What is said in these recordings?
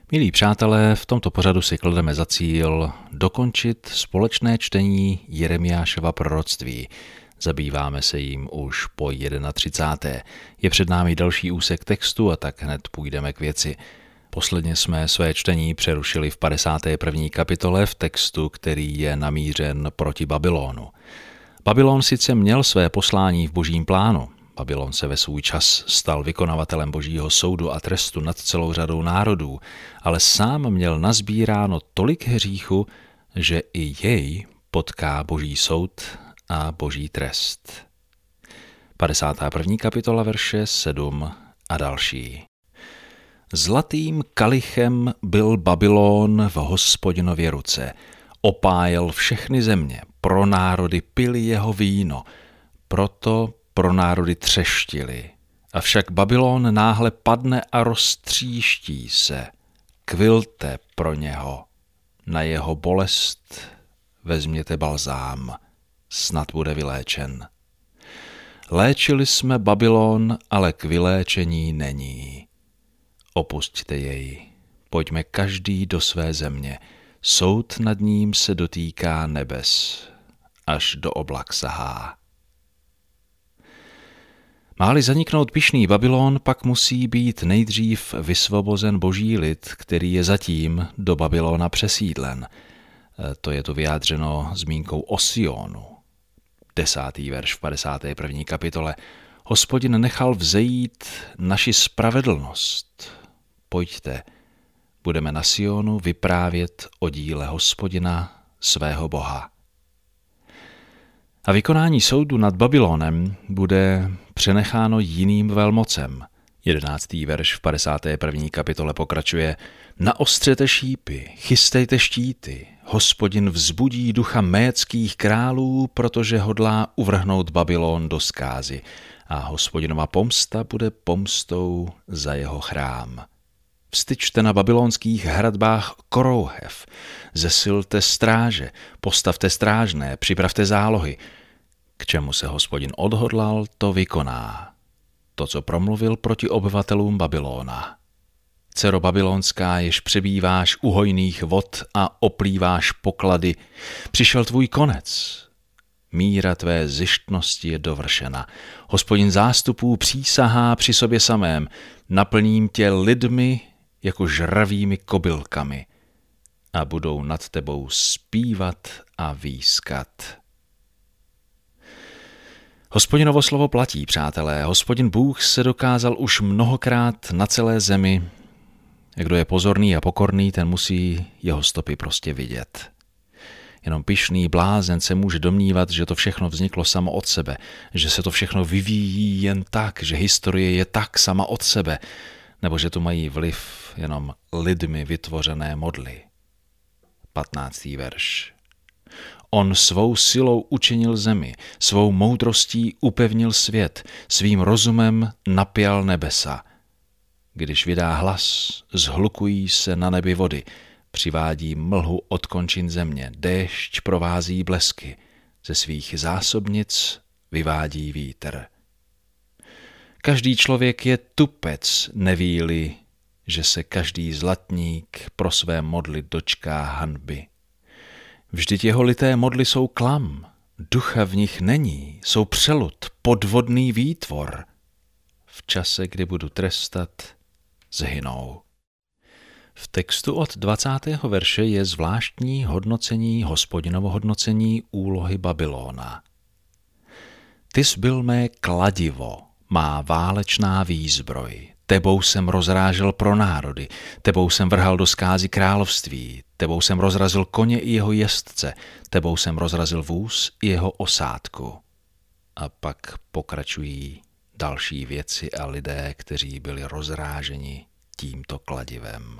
Milí přátelé, v tomto pořadu si klademe za cíl dokončit společné čtení Jeremiášova proroctví. Zabýváme se jím už po 31. Je před námi další úsek textu a tak hned půjdeme k věci. Posledně jsme své čtení přerušili v 51. kapitole v textu, který je namířen proti Babylonu. Babylon sice měl své poslání v božím plánu. Babylon se ve svůj čas stal vykonavatelem božího soudu a trestu nad celou řadou národů, ale sám měl nazbíráno tolik hříchu, že i jej potká boží soud a boží trest. 51. kapitola verše 7 a další. Zlatým kalichem byl Babylon v Hospodinově ruce. Opájel všechny země, pro národy pili jeho víno, proto pro národy třeštili. Avšak Babylon náhle padne a roztříští se. Kvilte pro něho. Na jeho bolest vezměte balzám. Snad bude vyléčen. Léčili jsme Babylon, ale k vyléčení není. Opusťte jej. Pojďme každý do své země. Soud nad ním se dotýká nebes. Až do oblak sahá. Má-li zaniknout pyšný Babylon, pak musí být nejdřív vysvobozen boží lid, který je zatím do Babylona přesídlen. To je tu vyjádřeno zmínkou o Sionu. 10. verš v 51. kapitole. Hospodin nechal vzejít naši spravedlnost. Pojďte, budeme na Sionu vyprávět o díle Hospodina, svého Boha. A vykonání soudu nad Babylonem bude přenecháno jiným velmocem. 11. verš v 51. kapitole pokračuje. Naostřete šípy, chystejte štíty. Hospodin vzbudí ducha médských králů, protože hodlá uvrhnout Babylon do zkázy. A Hospodinova pomsta bude pomstou za jeho chrám. Vstyčte na babylonských hradbách korouhev, zesilte stráže, postavte strážné, připravte zálohy. K čemu se Hospodin odhodlal, to vykoná. To, co promluvil proti obyvatelům Babylona. Dcero babylonská, jež přebýváš u hojných vod a oplýváš poklady, přišel tvůj konec. Míra tvé zištnosti je dovršena. Hospodin zástupů přísahá při sobě samém. Naplním tě lidmi jako žravými kobylkami a budou nad tebou zpívat a výskat. Hospodinovo slovo platí, přátelé. Hospodin Bůh se dokázal už mnohokrát na celé zemi. Kdo je pozorný a pokorný, ten musí jeho stopy prostě vidět. Jenom pyšný blázen se může domnívat, že to všechno vzniklo samo od sebe, že se to všechno vyvíjí jen tak, že historie je tak sama od sebe, nebo že tu mají vliv jenom lidmi vytvořené modly. 15. verš. On svou silou učinil zemi, svou moudrostí upevnil svět, svým rozumem napjal nebesa. Když vydá hlas, zhlukují se na nebi vody, přivádí mlhu od končin země, déšť provází blesky, ze svých zásobnic vyvádí vítr. Každý člověk je tupec, neví-li, že se každý zlatník pro své modly dočká hanby. Vždyť jeho lité modly jsou klam, ducha v nich není, jsou přelud, podvodný výtvor. V čase, kdy budu trestat, zhynou. V textu od 20. verše je zvláštní hodnocení, Hospodinovo hodnocení úlohy Babylona. Tys byl mé kladivo, má válečná výzbroj. Tebou jsem rozrážel pro národy, tebou jsem vrhal do zkázy království, tebou jsem rozrazil koně i jeho jezdce, tebou jsem rozrazil vůz i jeho osádku. A pak pokračují další věci a lidé, kteří byli rozráženi tímto kladivem.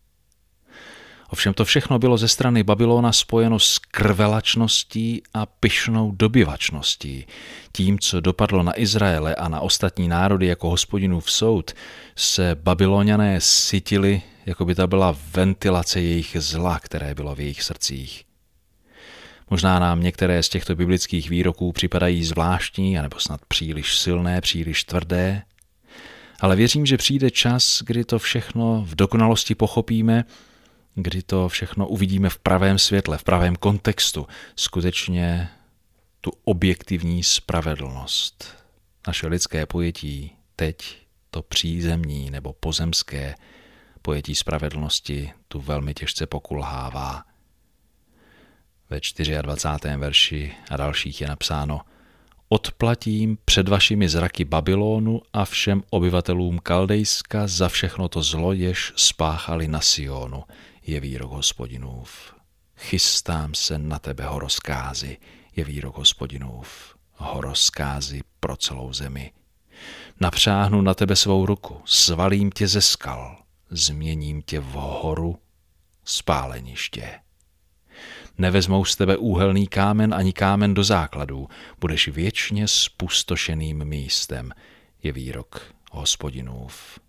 Ovšem to všechno bylo ze strany Babylona spojeno s krvelačností a pyšnou dobyvačností. Tím, co dopadlo na Izraele a na ostatní národy jako Hospodinův soud, se Babyloniané sytili, jako by ta byla ventilace jejich zla, které bylo v jejich srdcích. Možná nám některé z těchto biblických výroků připadají zvláštní, anebo snad příliš silné, příliš tvrdé, Ale věřím, že přijde čas, kdy to všechno v dokonalosti pochopíme, kdy to všechno uvidíme v pravém světle, v pravém kontextu, skutečně tu objektivní spravedlnost. Naše lidské pojetí teď, to přízemní nebo pozemské pojetí spravedlnosti, tu velmi těžce pokulhává. Ve 24. verši a dalších je napsáno: Odplatím před vašimi zraky Babylonu a všem obyvatelům Kaldejska za všechno to zlo, jež spáchali na Sionu, je výrok Hospodinův. Chystám se na tebe, horoskázy, je výrok Hospodinův. Horoskázy pro celou zemi. Napřáhnu na tebe svou ruku, svalím tě ze skal, změním tě v horu spáleniště. Nevezmou z tebe úhelný kámen ani kámen do základů, budeš věčně spustošeným místem, je výrok Hospodinův.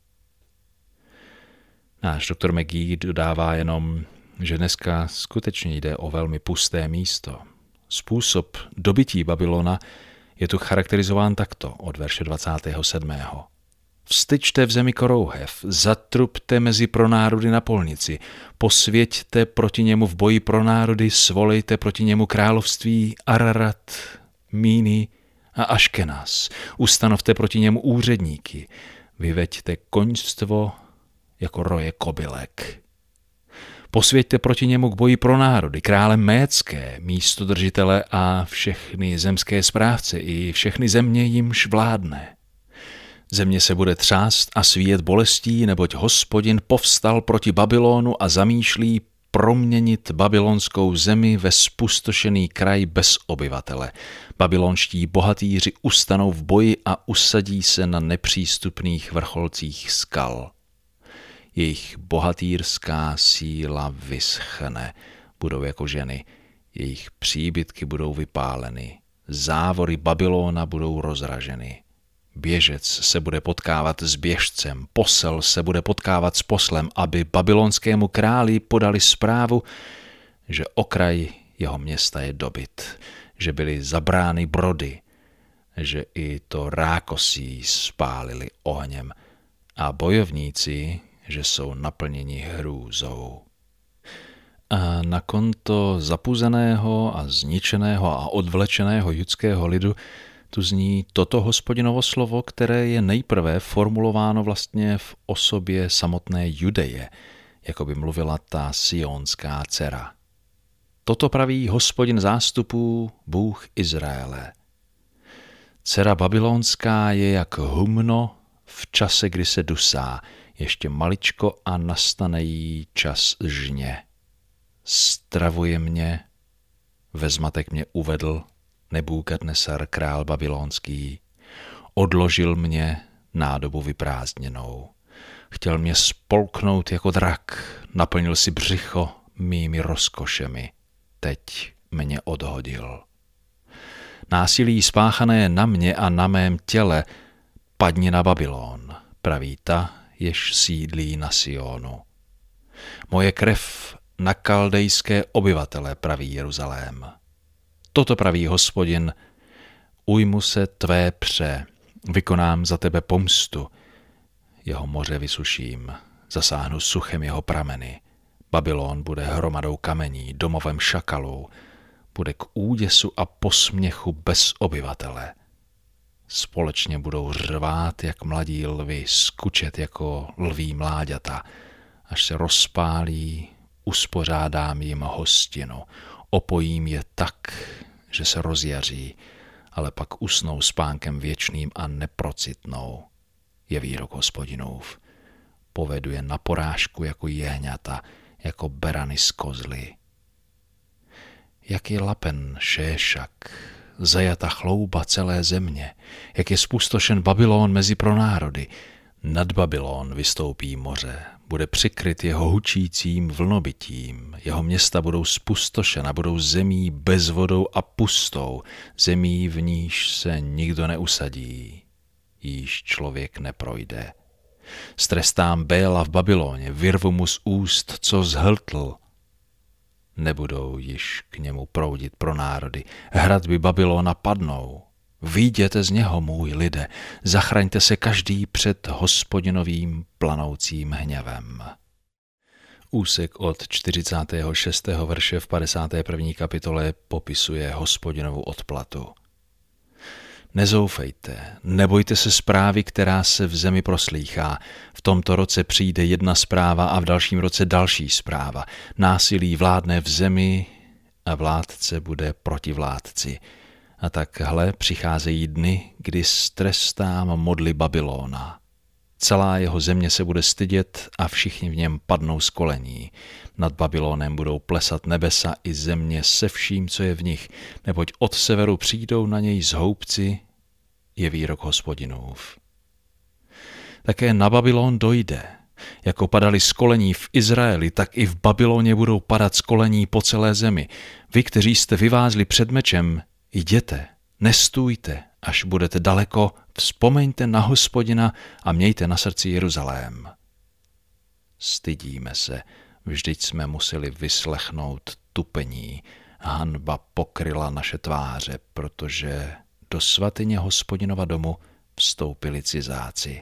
Náš doktor McGee dodává jenom, že dneska skutečně jde o velmi pusté místo. Způsob dobytí Babylona je tu charakterizován takto od verše 27. Vstyčte v zemi korouhev, zatrubte mezi pronárody na polnici, posvěťte proti němu v boji pronárody, svolejte proti němu království Ararat, Míny a Aškenaz, ustanovte proti němu úředníky, vyveďte koňstvo jako roje kobylek. Posvěťte proti němu k boji pro národy, krále Mécké, místodržitele a všechny zemské správce i všechny země, jimž vládne. Země se bude třást a svíjet bolestí, neboť Hospodin povstal proti Babylonu a zamýšlí proměnit babylonskou zemi ve spustošený kraj bez obyvatele. Babylonští bohatýři ustanou v boji a usadí se na nepřístupných vrcholcích skal. Jejich bohatýrská síla vyschne, budou jako ženy, jejich příbytky budou vypáleny, závory Babylona budou rozraženy. Běžec se bude potkávat s běžcem, posel se bude potkávat s poslem, aby babylonskému králi podali zprávu, že okraj jeho města je dobyt, že byly zabrány brody, že i to rákosí spálili ohněm a bojovníci, že jsou naplněni hrůzou. A na konto zapuzeného a zničeného a odvlečeného judského lidu tu zní toto Hospodinovo slovo, které je nejprve formulováno vlastně v osobě samotné Judeje, jako by mluvila ta sionská dcera. Toto praví Hospodin zástupů, Bůh Izraele. Dcera babylonská je jak humno v čase, kdy se dusá, ještě maličko a nastane jí čas žně. Stravuje mě, ve zmatek mě uvedl Nebukadnesar, král babylonský, odložil mě nádobu vyprázdněnou. Chtěl mě spolknout jako drak, naplnil si břicho mými rozkošemi, teď mě odhodil. Násilí spáchané na mě a na mém těle padni na Babylon, praví ta, jež sídlí na Sionu. Moje krev na kaldejské obyvatele, praví Jeruzalém. Toto praví Hospodin, ujmu se tvé pře, vykonám za tebe pomstu. Jeho moře vysuším, zasáhnu suchem jeho prameny. Babylon bude hromadou kamení, domovem šakalů, bude k úděsu a posměchu bez obyvatele. Společně budou řvát jak mladí lvi, skučet jako lví mláďata, až se rozpálí, uspořádám jim hostinu, opojím je tak, že se rozjaří, ale pak usnou spánkem věčným a neprocitnou, je výrok Hospodinův. Povedu je na porážku jako jehňata, jako berany z kozly. Jak je lapen Šéšak, zajata chlouba celé země, jak je spustošen Babylon mezi pronárody, nad Babylon vystoupí moře, bude přikryt jeho hučícím vlnobytím, jeho města budou spustošena, budou zemí bez vodou a pustou, zemí, v níž se nikdo neusadí, jíž člověk neprojde. Strestám Béla v Babyloně, vyrvu mu z úst, co zhltl. Nebudou již k němu proudit pronárody, hradby Babylona padnou, Vyjděte z něho, můj lide, zachraňte se každý před Hospodinovým planoucím hněvem. Úsek od 46. verše v 51. kapitole popisuje Hospodinovu odplatu. Nezoufejte, nebojte se zprávy, která se v zemi proslýchá. V tomto roce přijde jedna zpráva a v dalším roce další zpráva. Násilí vládne v zemi a vládce bude proti vládci. A tak hle, přicházejí dny, kdy strestám modly Babylona. Celá jeho země se bude stydět a všichni v něm padnou z kolení. Nad Babylonem budou plesat nebesa i země se vším, co je v nich, neboť od severu přijdou na něj zhoubci, je výrok Hospodinův. Také na Babylon dojde. Jako padali z kolení v Izraeli, tak i v Babyloně budou padat z kolení po celé zemi. Vy, kteří jste vyvázli před mečem, jděte, nestůjte, až budete daleko, vzpomeňte na Hospodina a mějte na srdci Jeruzalém. Stydíme se, vždyť jsme museli vyslechnout tupení. Hanba pokryla naše tváře, protože do svatyně Hospodinova domu vstoupili cizáci.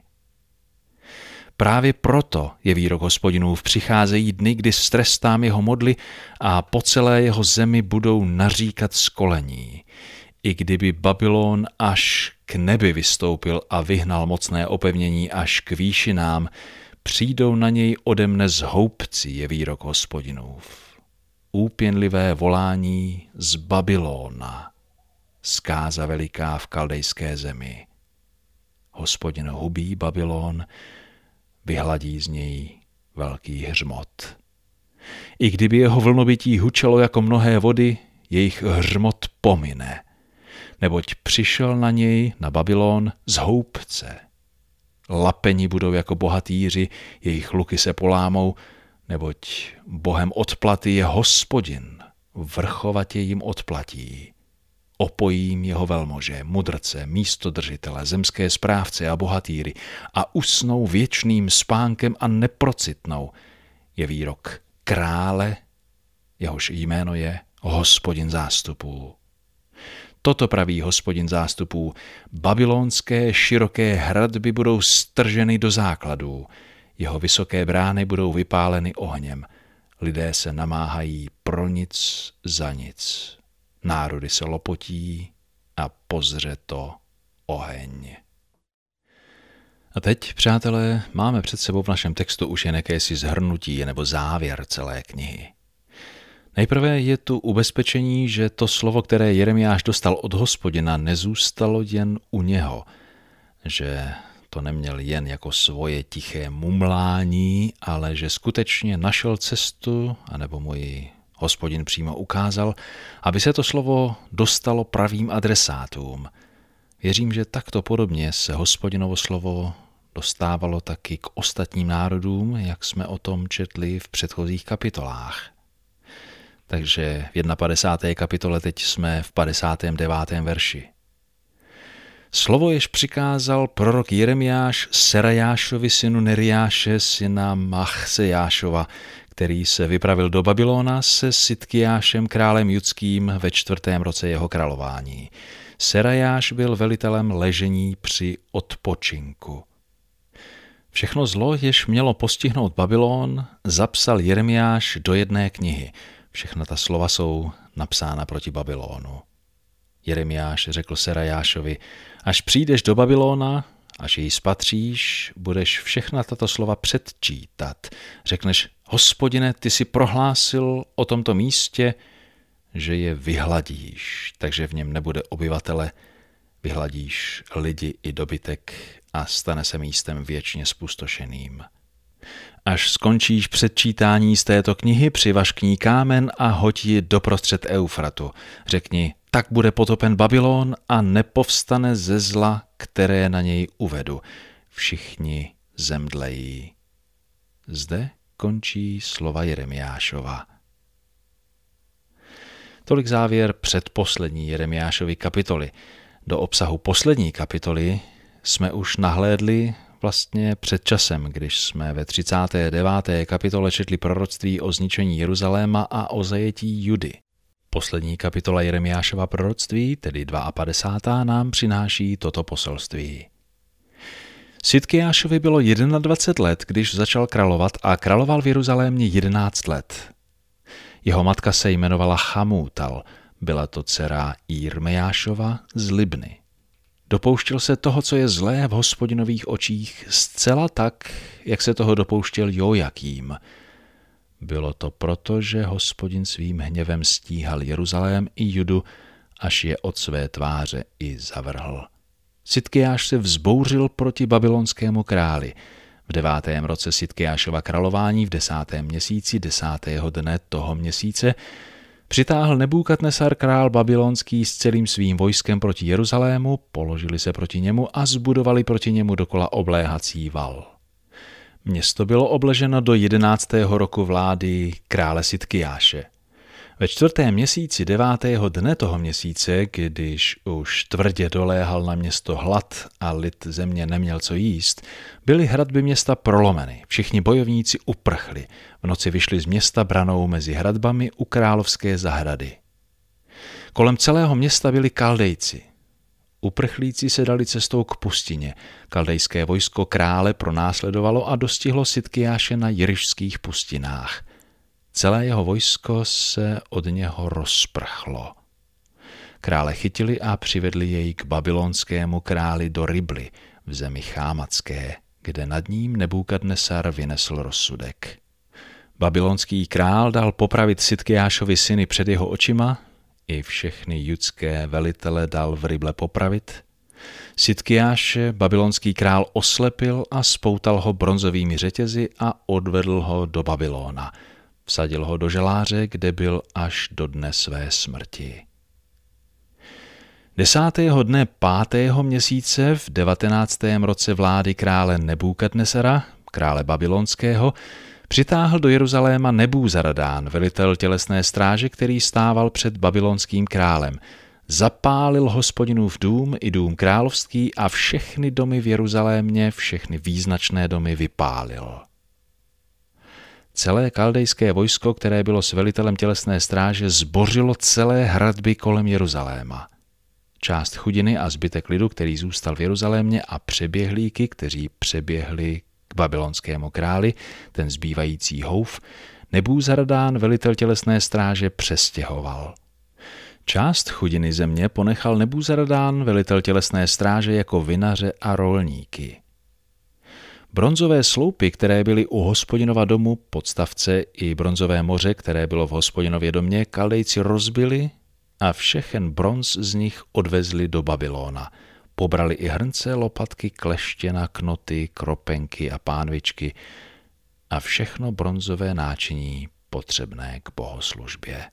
Právě proto je výrok Hospodinův, přicházejí dny, kdy strestám jeho modly a po celé jeho zemi budou naříkat z kolení. I kdyby Babylon až k nebi vystoupil a vyhnal mocné opevnění až k výšinám, přijdou na něj ode mne zhoubci, je výrok Hospodinův. Úpěnlivé volání z Babylona, zkáza veliká v kaldejské zemi. Hospodin hubí Babylon, vyhladí z něj velký hřmot. I kdyby jeho vlnobytí hučelo jako mnohé vody, jejich hřmot pomine, neboť přišel na něj, na Babylon, zhoubce. Lapeni budou jako bohatýři, jejich luky se polámou, neboť Bohem odplaty je Hospodin, vrchovatě jim odplatí. Opojím jeho velmože, mudrce, místodržitele, zemské správce a bohatýry a usnou věčným spánkem a neprocitnou, je výrok krále, jehož jméno je Hospodin zástupů. Toto praví Hospodin zástupů, babylonské široké hradby budou strženy do základů, jeho vysoké brány budou vypáleny ohněm, lidé se namáhají pro nic za nic. Národy se lopotí a pozře to oheň. A teď, přátelé, máme před sebou v našem textu už jen jakési shrnutí nebo závěr celé knihy. Nejprve je tu ubezpečení, že to slovo, které Jeremiáš dostal od Hospodina, nezůstalo jen u něho, že to neměl jen jako svoje tiché mumlání, ale že skutečně našel cestu, anebo mu ji Hospodin přímo ukázal, aby se to slovo dostalo pravým adresátům. Věřím, že takto podobně se Hospodinovo slovo dostávalo taky k ostatním národům, jak jsme o tom četli v předchozích kapitolách. Takže v 51. kapitole teď jsme v 59. verši. Slovo, jež přikázal prorok Jeremiáš Serajášovi synu Neriáše, syna Machsejášova, který se vypravil do Babylona se Sidkiášem králem judským ve 4. roce jeho králování. Serajáš byl velitelem ležení při odpočinku. Všechno zlo, jež mělo postihnout Babylon, zapsal Jeremiáš do jedné knihy. Všechna ta slova jsou napsána proti Babylonu. Jeremiáš řekl Serajášovi, až přijdeš do Babylona, až jej spatříš, budeš všechna tato slova předčítat. Řekneš, Hospodine, ty si prohlásil o tomto místě, že je vyhladíš, takže v něm nebude obyvatele, vyhladíš lidi i dobytek a stane se místem věčně zpustošeným. Až skončíš předčítání z této knihy, přivaž k ní kámen a hoď ji doprostřed Eufratu. Řekni, tak bude potopen Babylon a nepovstane ze zla, které na něj uvedu. Všichni zemdlejí. Zde končí slova Jeremiášova. Tolik závěr předposlední Jeremiášovy kapitoly. Do obsahu poslední kapitoly jsme už nahlédli vlastně před časem, když jsme ve 39. kapitole četli proroctví o zničení Jeruzaléma a o zajetí Judy. Poslední kapitola Jeremiášova proroctví, tedy 52., nám přináší toto poselství. Sidkijášovi bylo 21 let, když začal královat a královal v Jeruzalémě 11 let. Jeho matka se jmenovala Chamútal, byla to dcera Jirmejášova z Libny. Dopouštěl se toho, co je zlé v Hospodinových očích, zcela tak, jak se toho dopouštěl Jojakým. Bylo to proto, že Hospodin svým hněvem stíhal Jeruzalém i Judu, až je od své tváře i zavrhl. Sidkijáš se vzbouřil proti babylonskému králi. V 9. roce Sidkijášova králování v 10. měsíci 10. dne toho měsíce přitáhl Nebukadnesar král babylonský s celým svým vojskem proti Jeruzalému, položili se proti němu a zbudovali proti němu dokola obléhací val. Město bylo obleženo do 11. roku vlády krále Sidkijáše. Ve 4. měsíci 9. dne toho měsíce, když už tvrdě doléhal na město hlad a lid země neměl co jíst, byly hradby města prolomeny, všichni bojovníci uprchli, v noci vyšli z města branou mezi hradbami u královské zahrady. Kolem celého města byli Kaldejci. Uprchlíci se dali cestou k pustině, kaldejské vojsko krále pronásledovalo a dostihlo Sidkijáše na jirišských pustinách. Celé jeho vojsko se od něho rozprchlo. Krále chytili a přivedli jej k babylonskému králi do Ribly v zemi Chámatské, kde nad ním Nebukadnesar vynesl rozsudek. Babylonský král dal popravit Sidkijášovi syny před jeho očima, i všechny judské velitele dal v Rible popravit. Sidkijáše babylonský král oslepil a spoutal ho bronzovými řetězy a odvedl ho do Babylona. Vsadil ho do želáře, kde byl až do dne své smrti. 10. dne 5. měsíce v 19. roce vlády krále Nebukadnesara, krále babylonského, přitáhl do Jeruzaléma Nebúzaradán, velitel tělesné stráže, který stával před babylonským králem. Zapálil Hospodinův dům i dům královský a všechny domy v Jeruzalémě, všechny význačné domy vypálil. Celé kaldejské vojsko, které bylo s velitelem tělesné stráže, zbořilo celé hradby kolem Jeruzaléma. Část chudiny a zbytek lidu, který zůstal v Jeruzalémě, a přeběhlíky, kteří přeběhli k babylonskému králi, ten zbývající houf, Nebúzaradán, velitel tělesné stráže, přestěhoval. Část chudiny země ponechal Nebúzaradán, velitel tělesné stráže, jako vinaře a rolníky. Bronzové sloupy, které byly u Hospodinova domu, podstavce i bronzové moře, které bylo v Hospodinově domě, Kaldejci rozbili a všechen bronz z nich odvezli do Babylona. Pobrali i hrnce, lopatky, kleštěna, knoty, kropenky a pánvičky a všechno bronzové náčiní potřebné k bohoslužbě.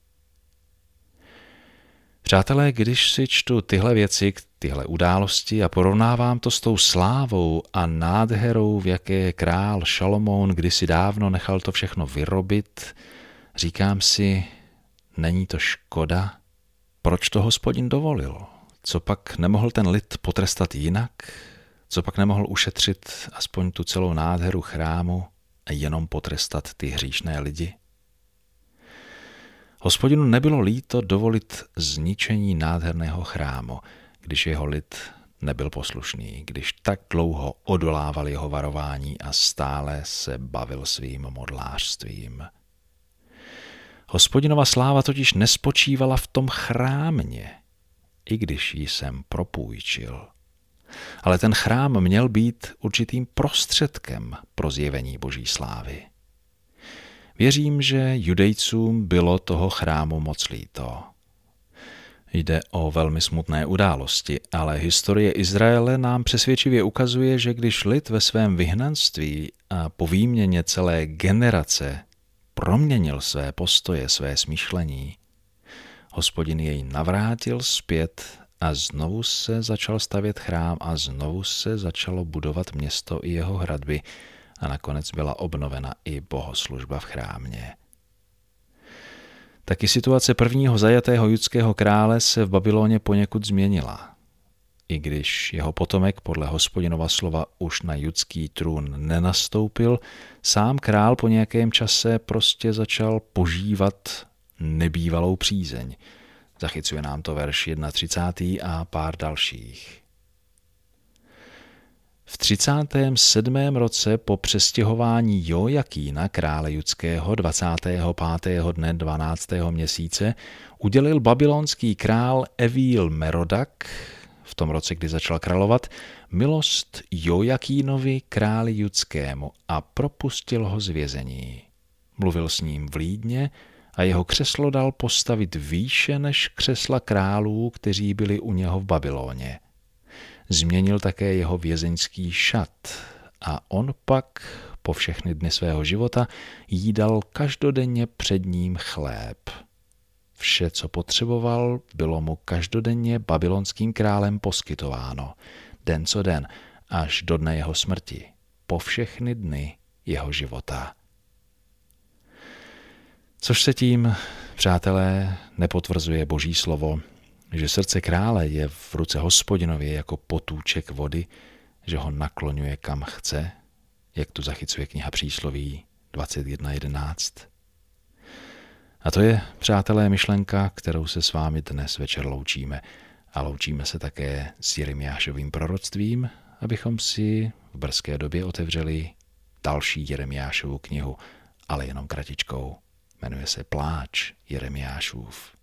Přátelé, když si čtu tyhle věci, tyhle události a porovnávám to s tou slávou a nádherou, v jaké král Šalomoun kdysi dávno nechal to všechno vyrobit, říkám si, není to škoda? Proč to Hospodin dovolil? Co pak nemohl ten lid potrestat jinak? Co pak nemohl ušetřit aspoň tu celou nádheru chrámu a jenom potrestat ty hříšné lidi? Hospodinu nebylo líto dovolit zničení nádherného chrámu, když jeho lid nebyl poslušný, když tak dlouho odolával jeho varování a stále se bavil svým modlářstvím. Hospodinova sláva totiž nespočívala v tom chrámě, i když ji jsem propůjčil. Ale ten chrám měl být určitým prostředkem pro zjevení Boží slávy. Věřím, že Judejcům bylo toho chrámu moc líto. Jde o velmi smutné události, ale historie Izraele nám přesvědčivě ukazuje, že když lid ve svém vyhnanství a po výměně celé generace proměnil své postoje, své smýšlení, Hospodin jej navrátil zpět a znovu se začal stavět chrám a znovu se začalo budovat město i jeho hradby a nakonec byla obnovena i bohoslužba v chrámě. Taky situace prvního zajatého judského krále se v Babyloně poněkud změnila. I když jeho potomek podle Hospodinova slova už na judský trůn nenastoupil, sám král po nějakém čase prostě začal požívat nebývalou přízeň. Zachycuje nám to verš 31. a pár dalších. V 37. roce po přestěhování Jojakína, krále judského, 25. dne 12. měsíce, udělil babylonský král Evil Merodak, v tom roce, kdy začal královat, milost Jojakínovi, králi judskému, a propustil ho z vězení. Mluvil s ním vlídně a jeho křeslo dal postavit výše než křesla králů, kteří byli u něho v Babyloně. Změnil také jeho vězeňský šat a on pak po všechny dny svého života jídal každodenně před ním chléb. Vše, co potřeboval, bylo mu každodenně babylonským králem poskytováno, den co den, až do dne jeho smrti, po všechny dny jeho života. Což se tím, přátelé, nepotvrzuje Boží slovo, že srdce krále je v ruce Hospodinově jako potůček vody, že ho nakloňuje kam chce, jak tu zachycuje kniha Přísloví 21.11. A to je, přátelé, myšlenka, kterou se s vámi dnes večer loučíme. A loučíme se také s Jeremiášovým proroctvím, abychom si v brzké době otevřeli další Jeremiášovu knihu, ale jenom kratičkou. Jmenuje se Pláč Jeremiášův.